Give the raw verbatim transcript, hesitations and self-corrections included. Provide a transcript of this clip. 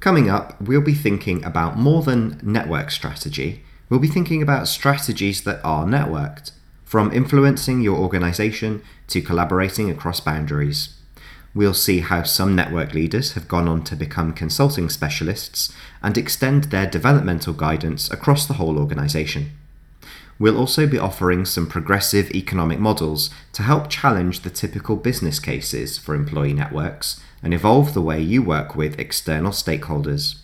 Coming up, we'll be thinking about more than network strategy. We'll be thinking about strategies that are networked, from influencing your organisation to collaborating across boundaries. We'll see how some network leaders have gone on to become consulting specialists and extend their developmental guidance across the whole organisation. We'll also be offering some progressive economic models to help challenge the typical business cases for employee networks and evolve the way you work with external stakeholders.